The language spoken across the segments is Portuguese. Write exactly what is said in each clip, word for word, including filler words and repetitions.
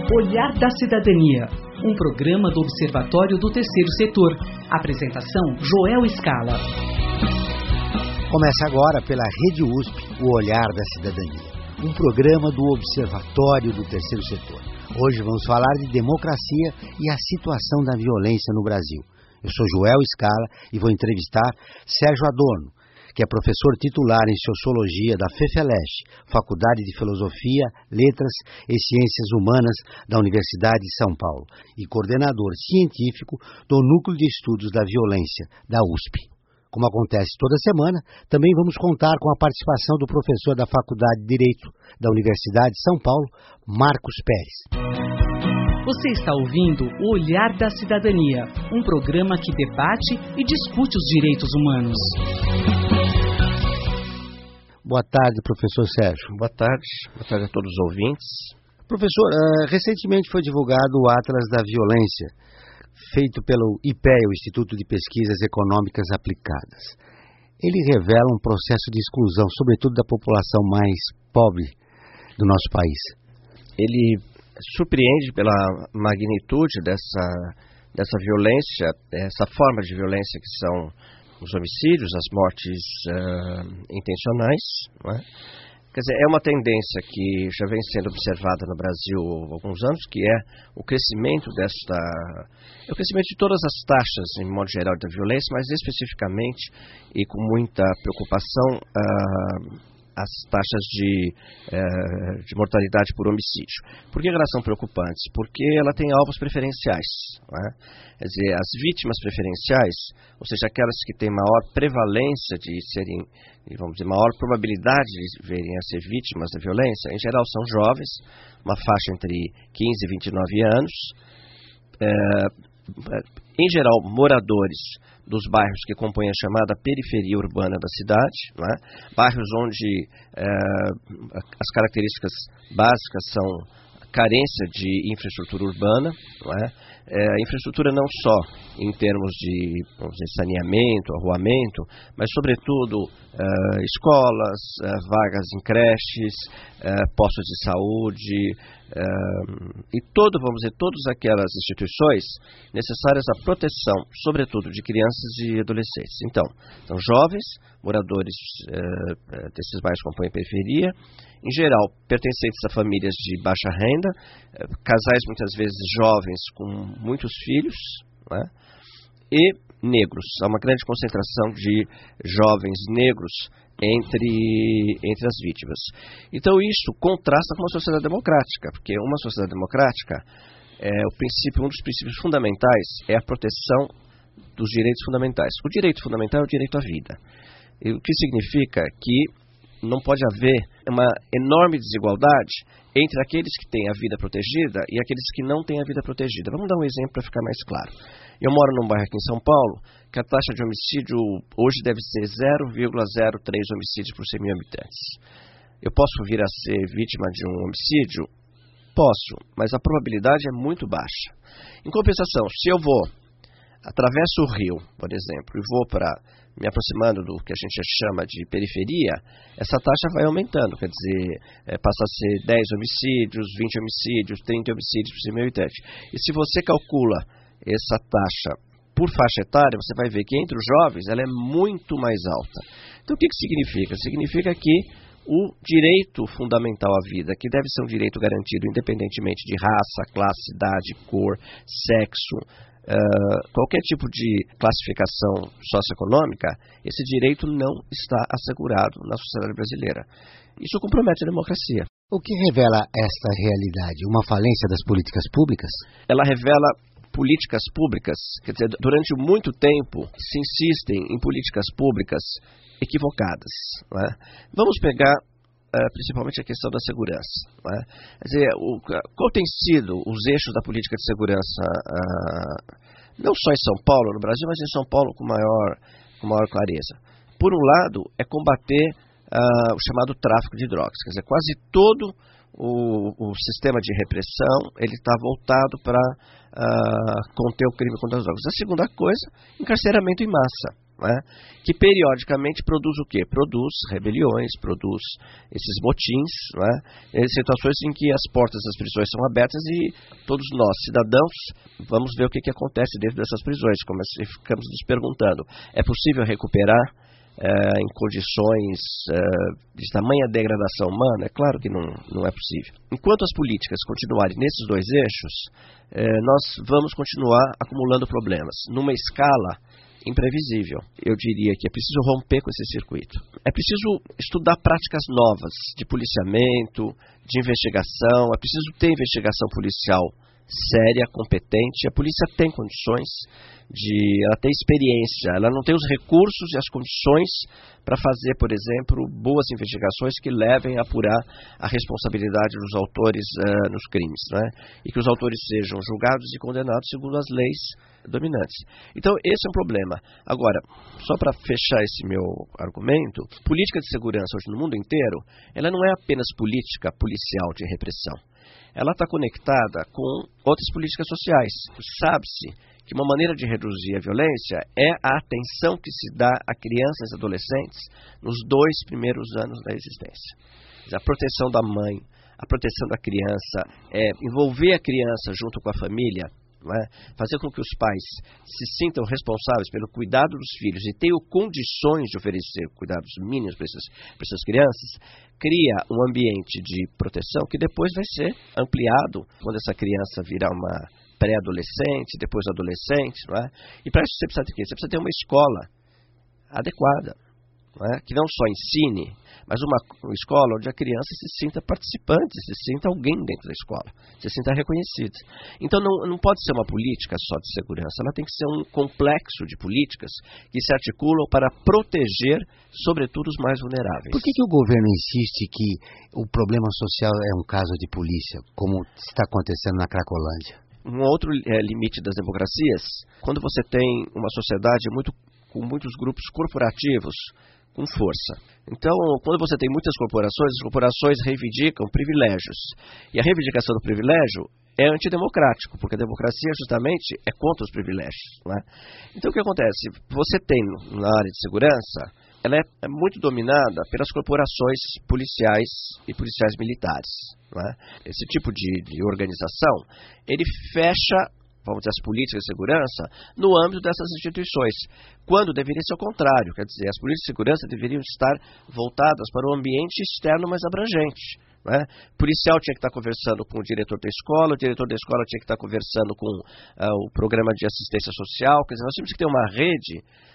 Olhar da Cidadania, um programa do Observatório do Terceiro Setor. Apresentação, Joel Scala. Começa agora pela Rede U S P, o Olhar da Cidadania, um programa do Observatório do Terceiro Setor. Hoje vamos falar de democracia e a situação da violência no Brasil. Eu sou Joel Scala e vou entrevistar Sérgio Adorno, que é professor titular em Sociologia da FEFELESH, Faculdade de Filosofia, Letras e Ciências Humanas da Universidade de São Paulo, e coordenador científico do Núcleo de Estudos da Violência, da U S P. Como acontece toda semana, também vamos contar com a participação do professor da Faculdade de Direito da Universidade de São Paulo, Marcos Pérez. Você está ouvindo o Olhar da Cidadania, um programa que debate e discute os direitos humanos. Boa tarde, professor Sérgio. Boa tarde. Boa tarde a todos os ouvintes. Professor, uh, recentemente foi divulgado o Atlas da Violência, feito pelo I P E A, o Instituto de Pesquisas Econômicas Aplicadas. Ele revela um processo de exclusão, sobretudo da população mais pobre do nosso país. Ele surpreende pela magnitude dessa, dessa violência, essa forma de violência que são os homicídios, as mortes uh, intencionais, não é? Quer dizer, é uma tendência que já vem sendo observada no Brasil há alguns anos, que é o crescimento desta, o crescimento de todas as taxas, em modo geral, da violência, mas especificamente e com muita preocupação, uh, as taxas de, uh, de mortalidade por homicídio. Por que elas são preocupantes? Porque ela tem alvos preferenciais, não é? Quer dizer, as vítimas preferenciais, ou seja, aquelas que têm maior prevalência de serem, vamos dizer, maior probabilidade de virem a ser vítimas da violência, em geral são jovens, uma faixa entre quinze e vinte e nove anos, é, em geral moradores dos bairros que compõem a chamada periferia urbana da cidade, não é? Bairros onde é, as características básicas são carência de infraestrutura urbana, não é? É, a infraestrutura não só em termos de, vamos dizer, saneamento, arruamento, mas sobretudo uh, escolas, uh, vagas em creches, uh, postos de saúde uh, e todo, vamos dizer, todas aquelas instituições necessárias à proteção, sobretudo de crianças e adolescentes. Então, são jovens, moradores uh, desses bairros que compõem a periferia, em geral, pertencentes a famílias de baixa renda, casais muitas vezes jovens com muitos filhos, né? E negros. Há uma grande concentração de jovens negros entre, entre as vítimas. Então isso contrasta com uma sociedade democrática, porque uma sociedade democrática, é, o princípio, um dos princípios fundamentais é a proteção dos direitos fundamentais. O direito fundamental é o direito à vida. E o que significa que não pode haver uma enorme desigualdade entre aqueles que têm a vida protegida e aqueles que não têm a vida protegida. Vamos dar um exemplo para ficar mais claro. Eu moro num bairro aqui em São Paulo que a taxa de homicídio hoje deve ser zero vírgula zero três homicídios por cem mil habitantes. Eu posso vir a ser vítima de um homicídio? Posso, mas a probabilidade é muito baixa. Em compensação, se eu vou, atravesso o rio, por exemplo, e vou para, me aproximando do que a gente chama de periferia, essa taxa vai aumentando, quer dizer, é, passa a ser dez homicídios, vinte homicídios, trinta homicídios por cem mil habitantes. E se você calcula essa taxa por faixa etária, você vai ver que entre os jovens ela é muito mais alta. Então o que, que significa? Significa que o direito fundamental à vida, que deve ser um direito garantido independentemente de raça, classe, idade, cor, sexo, Uh, qualquer tipo de classificação socioeconômica, esse direito não está assegurado na sociedade brasileira. Isso compromete a democracia. O que revela esta realidade? Uma falência das políticas públicas? Ela revela políticas públicas, quer dizer, durante muito tempo se insistem em políticas públicas equivocadas, não é? Vamos pegar Uh, principalmente a questão da segurança, não é? Quer dizer, o, qual tem sido os eixos da política de segurança, uh, não só em São Paulo, no Brasil, mas em São Paulo com maior, com maior clareza? Por um lado, é combater uh, o chamado tráfico de drogas, quer dizer, quase todo o, o sistema de repressão ele está voltado para uh, conter o crime contra as drogas. A segunda coisa, encarceramento em massa. né, que periodicamente produz o quê? Produz rebeliões, produz esses motins, né, situações em que as portas das prisões são abertas e todos nós, cidadãos, vamos ver o que, que acontece dentro dessas prisões, como ficamos nos perguntando. É possível recuperar é, em condições é, de tamanha degradação humana? É claro que não, não é possível. Enquanto as políticas continuarem nesses dois eixos, é, nós vamos continuar acumulando problemas, numa escala imprevisível. Eu diria que é preciso romper com esse circuito. É preciso estudar práticas novas de policiamento, de investigação. É preciso ter investigação policial séria, competente. A polícia tem condições de... Ela tem experiência, ela não tem os recursos e as condições para fazer, por exemplo, boas investigações que levem a apurar a responsabilidade dos autores uh, nos crimes, né? E que os autores sejam julgados e condenados segundo as leis dominantes. Então, esse é um problema. Agora, só para fechar esse meu argumento, política de segurança hoje no mundo inteiro, ela não é apenas política policial de repressão. Ela está conectada com outras políticas sociais. Sabe-se que uma maneira de reduzir a violência é a atenção que se dá a crianças e adolescentes nos dois primeiros anos da existência. A proteção da mãe, a proteção da criança, é envolver a criança junto com a família, não é? Fazer com que os pais se sintam responsáveis pelo cuidado dos filhos e tenham condições de oferecer cuidados mínimos para essas, para essas crianças, cria um ambiente de proteção que depois vai ser ampliado quando essa criança virar uma pré-adolescente, depois adolescente, não é? E para isso você precisa de quê? Você precisa ter uma escola adequada, não é? Que não só ensine, mas uma, uma escola onde a criança se sinta participante, se sinta alguém dentro da escola, se sinta reconhecida. Então não, não pode ser uma política só de segurança, ela tem que ser um complexo de políticas que se articulam para proteger, sobretudo, os mais vulneráveis. Por que, que o governo insiste que o problema social é um caso de polícia, como está acontecendo na Cracolândia? Um outro é, limite das democracias, quando você tem uma sociedade muito, com muitos grupos corporativos com força. Então, quando você tem muitas corporações, as corporações reivindicam privilégios. E a reivindicação do privilégio é antidemocrático, porque a democracia justamente é contra os privilégios, não é? Então, o que acontece? Você tem na área de segurança, ela é muito dominada pelas corporações policiais e policiais militares, não é? Esse tipo de, de organização, ele fecha, vamos dizer, as políticas de segurança no âmbito dessas instituições, quando deveria ser o contrário, quer dizer, as políticas de segurança deveriam estar voltadas para o ambiente externo mais abrangente, não é? O policial tinha que estar conversando com o diretor da escola, o diretor da escola tinha que estar conversando com uh, o programa de assistência social, quer dizer, nós temos que ter uma rede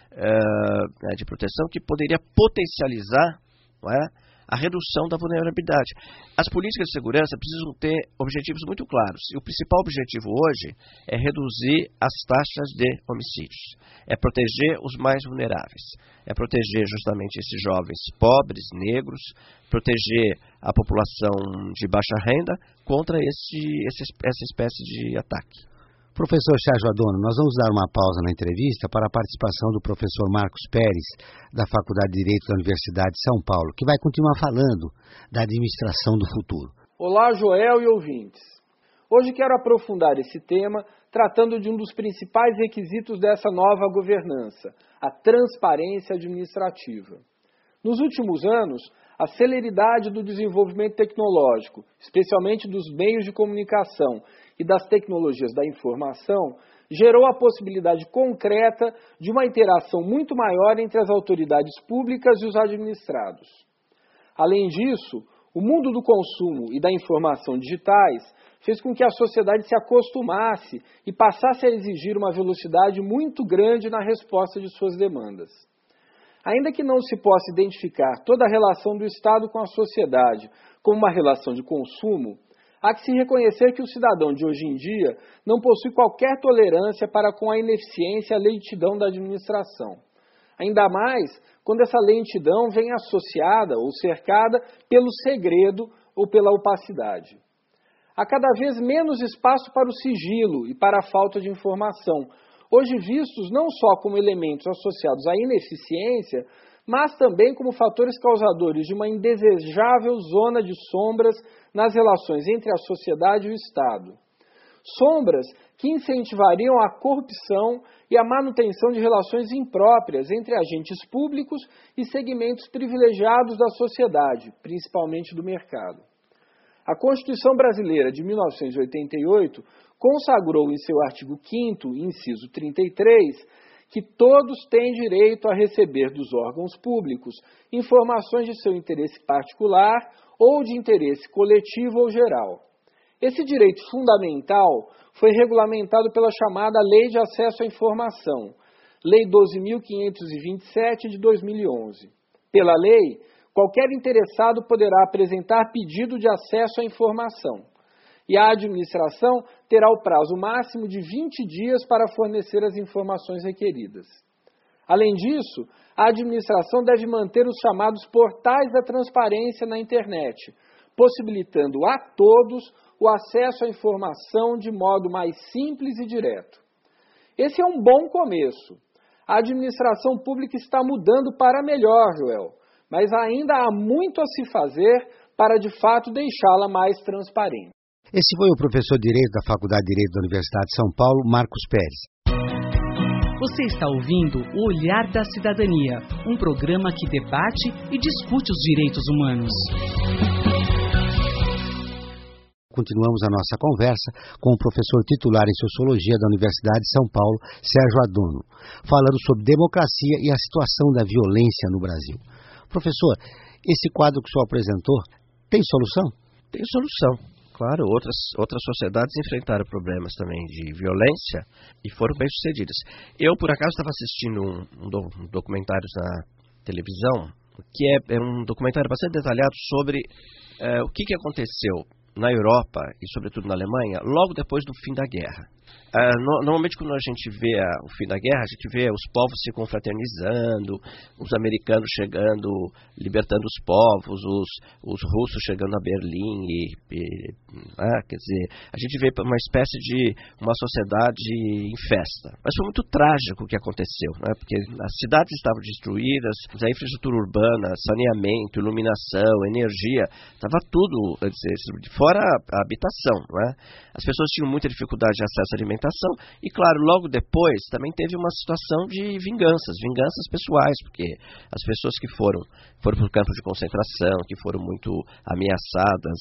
uh, de proteção que poderia potencializar, não é, a redução da vulnerabilidade. As políticas de segurança precisam ter objetivos muito claros. E o principal objetivo hoje é reduzir as taxas de homicídios. É proteger os mais vulneráveis. É proteger justamente esses jovens pobres, negros, proteger a população de baixa renda contra esse, esse, essa espécie de ataque. Professor Sérgio Adorno, nós vamos dar uma pausa na entrevista para a participação do professor Marcos Pérez, da Faculdade de Direito da Universidade de São Paulo, que vai continuar falando da administração do futuro. Olá, Joel e ouvintes. Hoje quero aprofundar esse tema tratando de um dos principais requisitos dessa nova governança, a transparência administrativa. Nos últimos anos, a celeridade do desenvolvimento tecnológico, especialmente dos meios de comunicação e das tecnologias da informação, gerou a possibilidade concreta de uma interação muito maior entre as autoridades públicas e os administrados. Além disso, o mundo do consumo e da informação digitais fez com que a sociedade se acostumasse e passasse a exigir uma velocidade muito grande na resposta de suas demandas. Ainda que não se possa identificar toda a relação do Estado com a sociedade como uma relação de consumo, há que se reconhecer que o cidadão de hoje em dia não possui qualquer tolerância para com a ineficiência e a lentidão da administração. Ainda mais quando essa lentidão vem associada ou cercada pelo segredo ou pela opacidade. Há cada vez menos espaço para o sigilo e para a falta de informação, hoje vistos não só como elementos associados à ineficiência, mas também como fatores causadores de uma indesejável zona de sombras nas relações entre a sociedade e o Estado. sombras que incentivariam a corrupção e a manutenção de relações impróprias entre agentes públicos e segmentos privilegiados da sociedade, principalmente do mercado. A Constituição Brasileira de mil novecentos e oitenta e oito consagrou em seu artigo quinto, inciso trinta e três, que todos têm direito a receber dos órgãos públicos informações de seu interesse particular ou de interesse coletivo ou geral. Esse direito fundamental foi regulamentado pela chamada Lei de Acesso à Informação, Lei doze mil quinhentos e vinte e sete de dois mil e onze. Pela lei, qualquer interessado poderá apresentar pedido de acesso à informação, e a administração terá o prazo máximo de vinte dias para fornecer as informações requeridas. Além disso, a administração deve manter os chamados portais da transparência na internet, possibilitando a todos o acesso à informação de modo mais simples e direto. Esse é um bom começo. A administração pública está mudando para melhor, Joel, mas ainda há muito a se fazer para, de fato, deixá-la mais transparente. Esse foi o professor de Direito da Faculdade de Direito da Universidade de São Paulo, Marcos Pérez. Você está ouvindo O Olhar da Cidadania, um programa que debate e discute os direitos humanos. Continuamos a nossa conversa com o professor titular em Sociologia da Universidade de São Paulo, Sérgio Adorno, falando sobre democracia e a situação da violência no Brasil. Professor, esse quadro que o senhor apresentou tem solução? Tem solução. Claro, outras, outras sociedades enfrentaram problemas também de violência e foram bem-sucedidas. Eu, por acaso, estava assistindo um, um, do, um documentário na televisão, que é, é um documentário bastante detalhado sobre é, o que, que aconteceu na Europa e, sobretudo, na Alemanha, logo depois do fim da guerra. Uh, no, normalmente, quando a gente vê a, o fim da guerra, a gente vê os povos se confraternizando, os americanos chegando, libertando os povos, os, os russos chegando a Berlim, e, e, ah, quer dizer, a gente vê uma espécie de uma sociedade em festa. Mas foi muito trágico o que aconteceu, né? Porque as cidades estavam destruídas, a infraestrutura urbana, saneamento, iluminação, energia, estava tudo, quer dizer, fora a, a habitação, né? As pessoas tinham muita dificuldade de acesso à alimentação e, claro, logo depois também teve uma situação de vinganças, vinganças pessoais, porque as pessoas que foram, foram para o campo de concentração, que foram muito ameaçadas.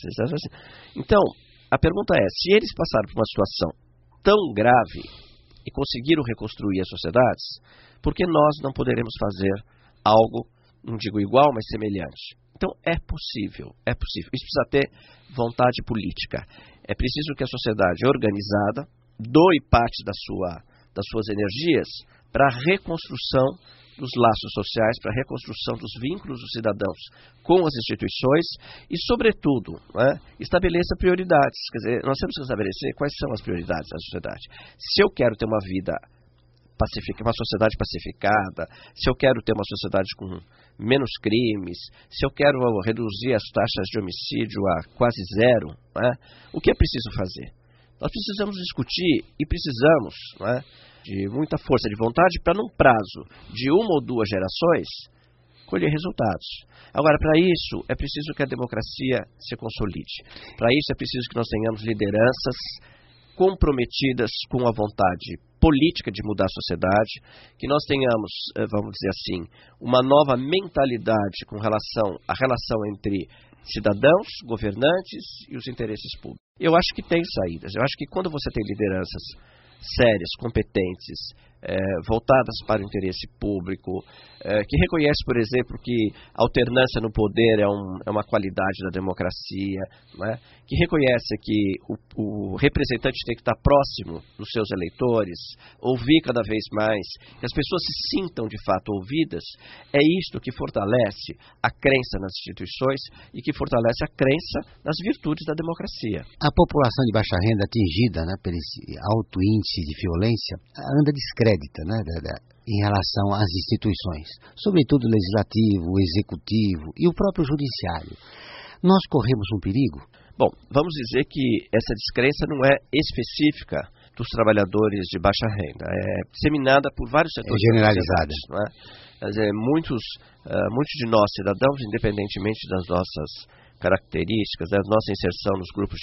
Então, a pergunta é, se eles passaram por uma situação tão grave e conseguiram reconstruir as sociedades, por que nós não poderemos fazer algo, não digo igual, mas semelhante? Então, é possível, é possível. Isso precisa ter vontade política. É preciso que a sociedade organizada doe parte da sua, das suas energias para a reconstrução dos laços sociais, para a reconstrução dos vínculos dos cidadãos com as instituições e, sobretudo, né, estabeleça prioridades. Quer dizer, nós temos que estabelecer quais são as prioridades da sociedade. Se eu quero ter uma vida pacificada, uma sociedade pacificada, se eu quero ter uma sociedade com menos crimes, se eu quero reduzir as taxas de homicídio a quase zero, né, o que é preciso fazer? Nós precisamos discutir e precisamos, né, de muita força de vontade para, num prazo de uma ou duas gerações, colher resultados. Agora, para isso, é preciso que a democracia se consolide. Para isso, é preciso que nós tenhamos lideranças comprometidas com a vontade política de mudar a sociedade, que nós tenhamos, vamos dizer assim, uma nova mentalidade com relação à relação entre cidadãos, governantes e os interesses públicos. Eu acho que tem saídas. Eu acho que quando você tem lideranças sérias, competentes, é, voltadas para o interesse público, é, que reconhece, por exemplo, que a alternância no poder é, um, é uma qualidade da democracia, né? Que reconhece que o, o representante tem que estar próximo dos seus eleitores, ouvir cada vez mais, que as pessoas se sintam de fato ouvidas, é isto que fortalece a crença nas instituições e que fortalece a crença nas virtudes da democracia. A população de baixa renda atingida, né, por esse alto índice de violência anda descrédita, né, da, da, em relação às instituições, sobretudo o legislativo, o executivo e o próprio judiciário. Nós corremos um perigo? Bom, vamos dizer que essa descrença não é específica dos trabalhadores de baixa renda, é disseminada por vários setores. É generalizada. Não é? Quer dizer, muitos, uh, muitos de nós, cidadãos, independentemente das nossas características, da nossa inserção nos grupos de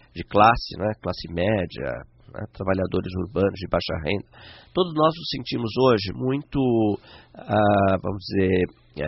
de classe, né, classe média, né, trabalhadores urbanos de baixa renda. Todos nós nos sentimos hoje muito, ah, vamos dizer,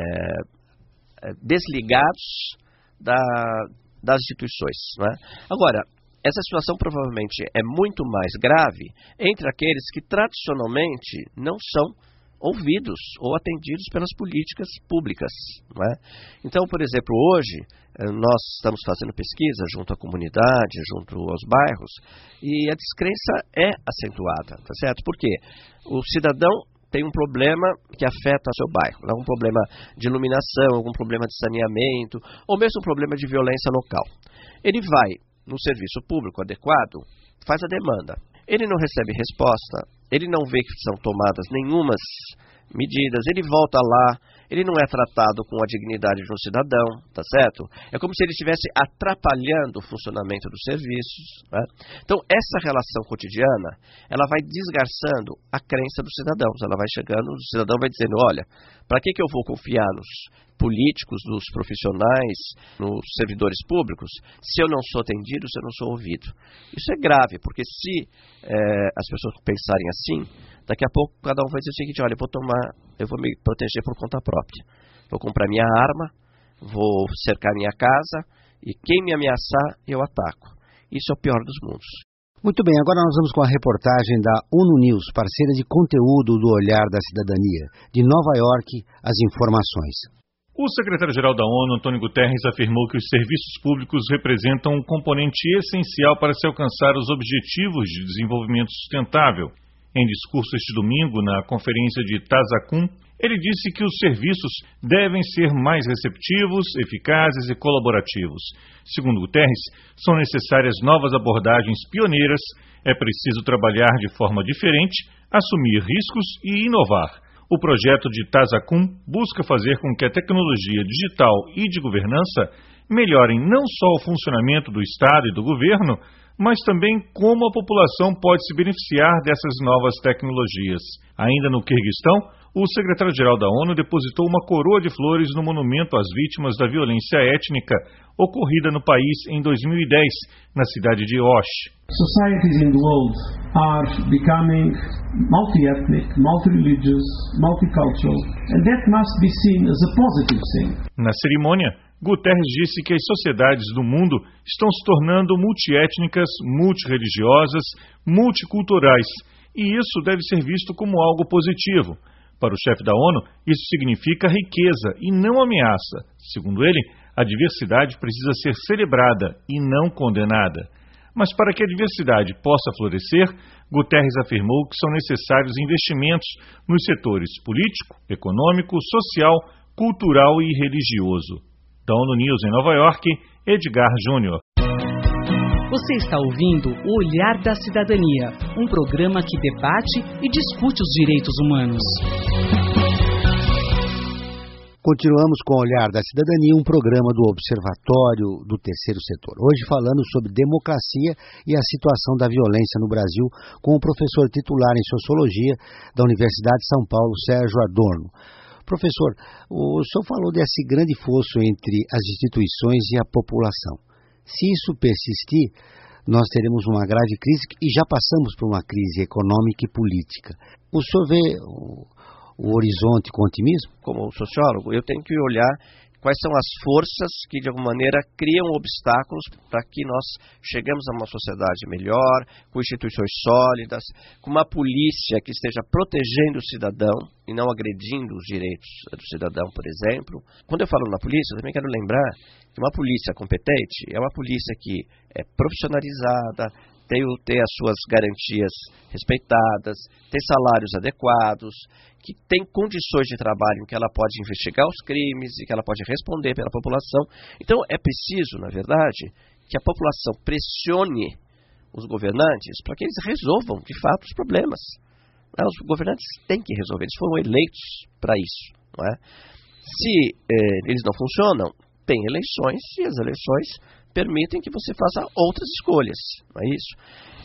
é, desligados da, das instituições. Né? Agora, essa situação provavelmente é muito mais grave entre aqueles que tradicionalmente não são ouvidos ou atendidos pelas políticas públicas. Não é? Então, por exemplo, hoje nós estamos fazendo pesquisa junto à comunidade, junto aos bairros, e a descrença é acentuada, tá certo? Por quê? O cidadão tem um problema que afeta o seu bairro, algum problema de iluminação, algum problema de saneamento, ou mesmo um problema de violência local. Ele vai no serviço público adequado, faz a demanda. Ele não recebe resposta, ele não vê que são tomadas nenhumas medidas, ele volta lá, ele não é tratado com a dignidade de um cidadão, tá certo? É como se ele estivesse atrapalhando o funcionamento dos serviços. Né? Então, essa relação cotidiana, ela vai desgarçando a crença dos cidadãos, ela vai chegando, o cidadão vai dizendo, olha, para que, que eu vou confiar nos políticos, nos profissionais, nos servidores públicos, se eu não sou atendido, se eu não sou ouvido? Isso é grave, porque se é, as pessoas pensarem assim, daqui a pouco cada um vai dizer o seguinte, olha, eu vou tomar, eu vou me proteger por conta própria. Vou comprar minha arma, vou cercar minha casa e quem me ameaçar, eu ataco. Isso é o pior dos mundos. Muito bem, agora nós vamos com a reportagem da ONU News, parceira de conteúdo do Olhar da Cidadania. De Nova York, as informações. O secretário-geral da ONU, Antônio Guterres, afirmou que os serviços públicos representam um componente essencial para se alcançar os objetivos de desenvolvimento sustentável. Em discurso este domingo, na conferência de Tazakun, ele disse que os serviços devem ser mais receptivos, eficazes e colaborativos. Segundo Guterres, são necessárias novas abordagens pioneiras, é preciso trabalhar de forma diferente, assumir riscos e inovar. O projeto de Tazakun busca fazer com que a tecnologia digital e de governança melhorem não só o funcionamento do Estado e do governo, mas também como a população pode se beneficiar dessas novas tecnologias. Ainda no Quirguistão, o secretário-geral da ONU depositou uma coroa de flores no monumento às vítimas da violência étnica ocorrida no país em dois mil e dez, na cidade de Osh. Societies in the world are becoming multi-ethnic, multi-religious, multicultural, and that must be seen as a positive thing. Na cerimônia, Guterres disse que as sociedades do mundo estão se tornando multiétnicas, multireligiosas, multiculturais, e isso deve ser visto como algo positivo. Para o chefe da ONU, isso significa riqueza e não ameaça. Segundo ele, a diversidade precisa ser celebrada e não condenada. Mas para que a diversidade possa florescer, Guterres afirmou que são necessários investimentos nos setores político, econômico, social, cultural e religioso. Da ONU News em Nova York, Edgar Júnior. Você está ouvindo o Olhar da Cidadania, um programa que debate e discute os direitos humanos. Continuamos com o Olhar da Cidadania, um programa do Observatório do Terceiro Setor. Hoje falando sobre democracia e a situação da violência no Brasil, com o professor titular em Sociologia da Universidade de São Paulo, Sérgio Adorno. Professor, o senhor falou desse grande fosso entre as instituições e a população. Se isso persistir, nós teremos uma grave crise e já passamos por uma crise econômica e política. O senhor vê o, o horizonte com otimismo? Como sociólogo, eu tenho que olhar quais são as forças que, de alguma maneira, criam obstáculos para que nós cheguemos a uma sociedade melhor, com instituições sólidas, com uma polícia que esteja protegendo o cidadão e não agredindo os direitos do cidadão, por exemplo. Quando eu falo na polícia, eu também quero lembrar que uma polícia competente é uma polícia que é profissionalizada, tem, tem as suas garantias respeitadas, tem salários adequados, que tem condições de trabalho em que ela pode investigar os crimes e que ela pode responder pela população. Então é preciso, na verdade, que a população pressione os governantes para que eles resolvam, de fato, os problemas. Os governantes têm que resolver, eles foram eleitos para isso. Não é? Se eh, eles não funcionam, tem eleições e as eleições permitem que você faça outras escolhas, não é isso?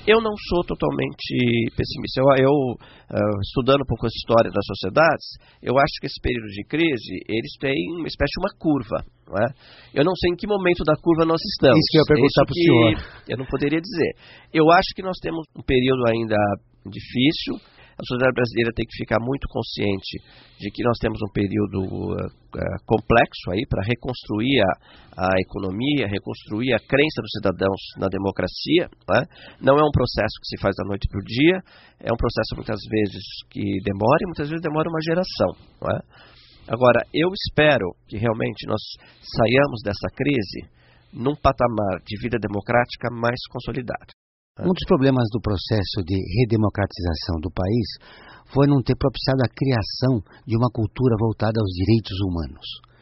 Eu não sou totalmente pessimista. Eu, eu uh, estudando um pouco a história das sociedades, eu acho que esse período de crise, eles têm uma espécie de uma curva. Não é? Eu não sei em que momento da curva nós estamos. Isso que eu ia perguntar para o senhor. Eu não poderia dizer. Eu acho que nós temos um período ainda difícil. A sociedade brasileira tem que ficar muito consciente de que nós temos um período uh, uh, complexo aí para reconstruir a, a economia, reconstruir a crença dos cidadãos na democracia. Né? Não é um processo que se faz da noite para o dia, é um processo muitas vezes que demora e muitas vezes demora uma geração. Não é? Agora, eu espero que realmente nós saiamos dessa crise num patamar de vida democrática mais consolidado. Um dos problemas do processo de redemocratização do país foi não ter propiciado a criação de uma cultura voltada aos direitos humanos.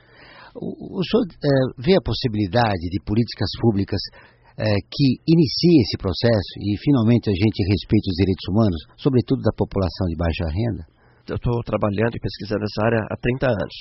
O, o senhor é, vê a possibilidade de políticas públicas é, que iniciem esse processo e finalmente a gente respeite os direitos humanos, sobretudo da população de baixa renda? Eu estou trabalhando e pesquisando essa área há trinta anos.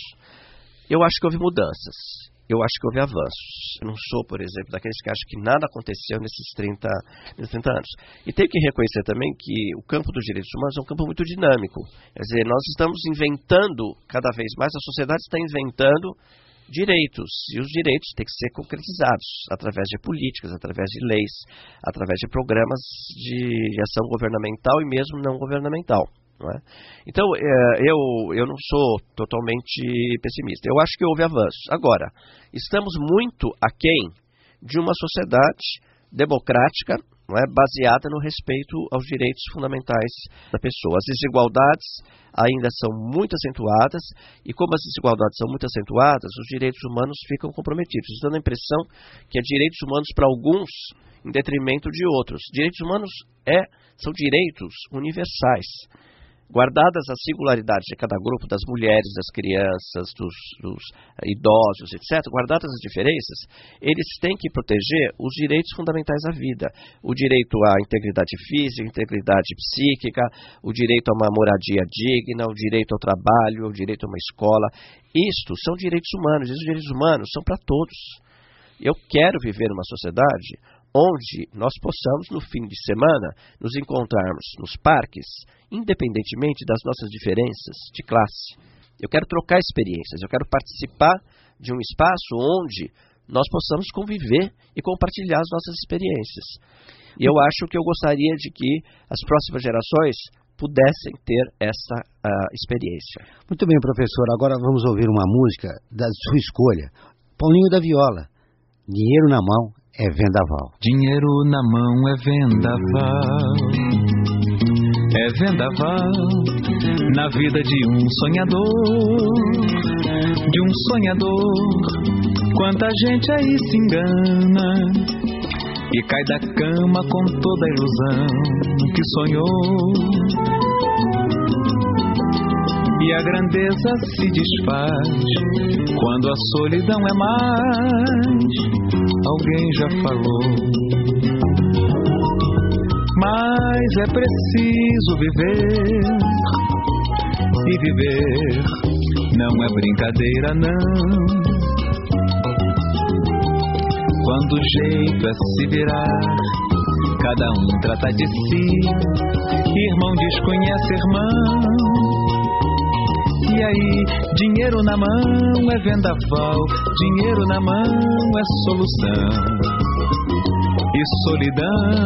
Eu acho que houve mudanças. Eu acho que houve avanços. Eu não sou, por exemplo, daqueles que acham que nada aconteceu nesses trinta, nesses trinta anos. E tenho que reconhecer também que o campo dos direitos humanos é um campo muito dinâmico. Quer dizer, nós estamos inventando, cada vez mais, a sociedade está inventando direitos. E os direitos têm que ser concretizados através de políticas, através de leis, através de programas de ação governamental e mesmo não governamental. Não é? Então, eu, eu não sou totalmente pessimista. Eu acho que houve avanços. Agora, estamos muito aquém de uma sociedade democrática, não é, baseada no respeito aos direitos fundamentais da pessoa. As desigualdades ainda são muito acentuadas e como as desigualdades são muito acentuadas, os direitos humanos ficam comprometidos, dando a impressão que é direitos humanos para alguns em detrimento de outros. Direitos humanos é, são direitos universais. Guardadas as singularidades de cada grupo, das mulheres, das crianças, dos, dos idosos, etcétera, guardadas as diferenças, eles têm que proteger os direitos fundamentais à vida. O direito à integridade física, integridade psíquica, o direito a uma moradia digna, o direito ao trabalho, o direito a uma escola. Isto são direitos humanos, e os direitos humanos são para todos. Eu quero viver numa sociedade onde nós possamos, no fim de semana, nos encontrarmos nos parques, independentemente das nossas diferenças de classe. Eu quero trocar experiências, eu quero participar de um espaço onde nós possamos conviver e compartilhar as nossas experiências. E eu acho que eu gostaria de que as próximas gerações pudessem ter essa uh, experiência. Muito bem, professor. Agora vamos ouvir uma música da sua escolha. Paulinho da Viola, Dinheiro na Mão é Vendaval. Dinheiro na mão é vendaval, é vendaval na vida de um sonhador, de um sonhador. Quanta gente aí se engana e cai da cama com toda a ilusão que sonhou. E a grandeza se desfaz quando a solidão é mais. Alguém já falou. Mas é preciso viver. E viver não é brincadeira, não. Quando o jeito é se virar, cada um trata de si. Irmão desconhece irmão. E aí, dinheiro na mão é vendaval, dinheiro na mão é solução e solidão.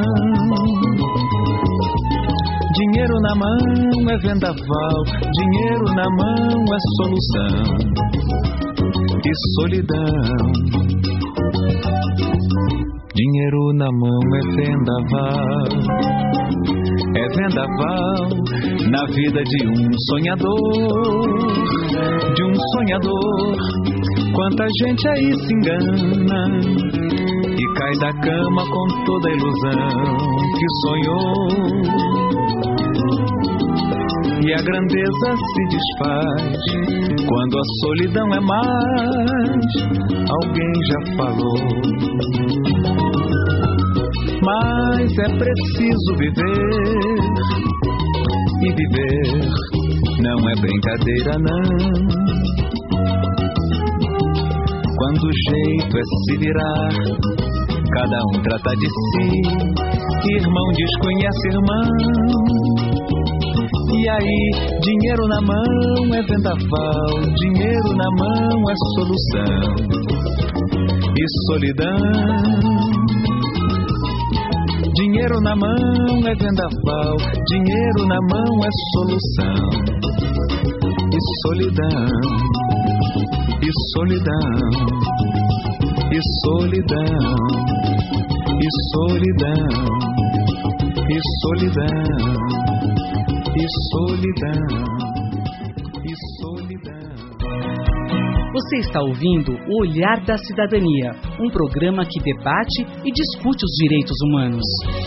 Dinheiro na mão é vendaval, dinheiro na mão é solução e solidão. Dinheiro na mão é vendaval, é vendaval na vida de um sonhador, de um sonhador. Quanta gente aí se engana e cai da cama com toda a ilusão que sonhou. E a grandeza se desfaz quando a solidão é mais. Alguém já falou. Mas é preciso viver. E viver não é brincadeira, não. Quando o jeito é se virar, cada um trata de si. irmão desconhece irmão. E aí, dinheiro na mão é vendaval, dinheiro na mão é solução. E solidão. Dinheiro na mão é vendaval, dinheiro na mão é solução. E solidão, e solidão, e solidão, e solidão, e solidão, e solidão, e solidão. Você está ouvindo O Olhar da Cidadania, um programa que debate e discute os direitos humanos.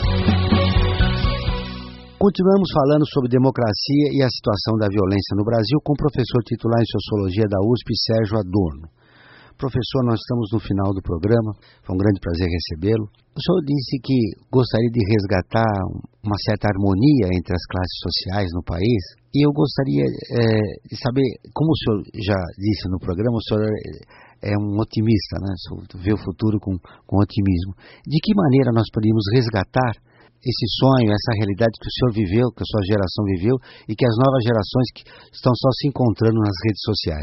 Continuamos falando sobre democracia e a situação da violência no Brasil com o professor titular em Sociologia da U S P, Sérgio Adorno. Professor, nós estamos no final do programa, foi um grande prazer recebê-lo. O senhor disse que gostaria de resgatar uma certa harmonia entre as classes sociais no país, e eu gostaria é, de saber, como o senhor já disse no programa, o senhor é um otimista, né? O senhor vê o futuro com, com otimismo. De que maneira nós podemos resgatar esse sonho, essa realidade que o senhor viveu, que a sua geração viveu, e que as novas gerações que estão só se encontrando nas redes sociais?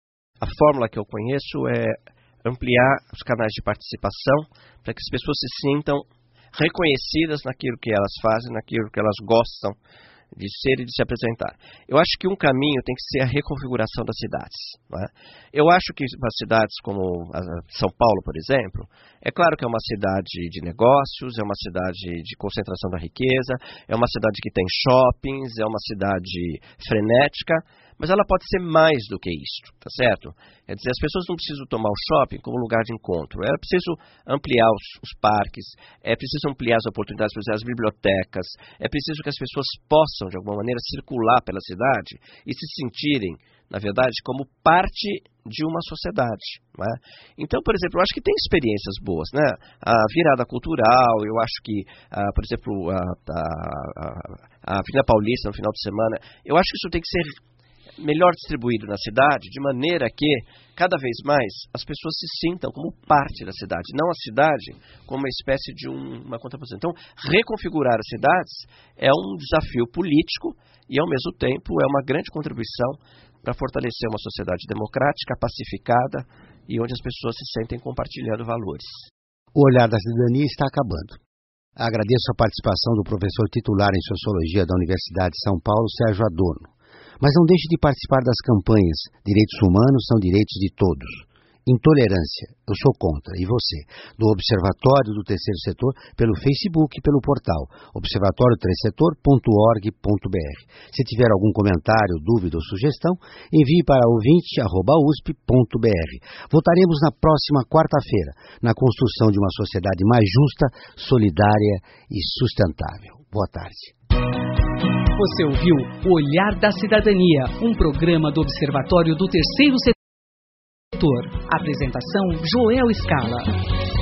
A fórmula que eu conheço é ampliar os canais de participação para que as pessoas se sintam reconhecidas naquilo que elas fazem, naquilo que elas gostam de ser e de se apresentar. Eu acho que um caminho tem que ser a reconfiguração das cidades, não é? Eu acho que as cidades como a São Paulo, por exemplo, é claro que é uma cidade de negócios, é uma cidade de concentração da riqueza, é uma cidade que tem shoppings, é uma cidade frenética, mas ela pode ser mais do que isso, tá certo? Quer dizer, as pessoas não precisam tomar o shopping como lugar de encontro. É preciso ampliar os, os parques, é preciso ampliar as oportunidades, por exemplo, as bibliotecas, é preciso que as pessoas possam, de alguma maneira, circular pela cidade e se sentirem, na verdade, como parte de uma sociedade, não é? Então, por exemplo, eu acho que tem experiências boas, né? A virada cultural, eu acho que, ah, por exemplo, a, a, a, a Avenida Paulista no final de semana, eu acho que isso tem que ser melhor distribuído na cidade, de maneira que, cada vez mais, as pessoas se sintam como parte da cidade, não a cidade como uma espécie de um, uma contraposição. Então, reconfigurar as cidades é um desafio político e, ao mesmo tempo, é uma grande contribuição para fortalecer uma sociedade democrática, pacificada e onde as pessoas se sentem compartilhando valores. O Olhar da Cidadania está acabando. Agradeço a participação do professor titular em Sociologia da Universidade de São Paulo, Sérgio Adorno. Mas não deixe de participar das campanhas. Direitos humanos são direitos de todos. Intolerância, eu sou contra, e você? Do Observatório do Terceiro Setor, pelo Facebook e pelo portal observatório terceiro setor ponto org ponto br. Se tiver algum comentário, dúvida ou sugestão, envie para ouvinte arroba usp ponto br. Votaremos na próxima quarta-feira, na construção de uma sociedade mais justa, solidária e sustentável. Boa tarde. Você ouviu O Olhar da Cidadania, um programa do Observatório do Terceiro Setor. Apresentação: Joel Scala.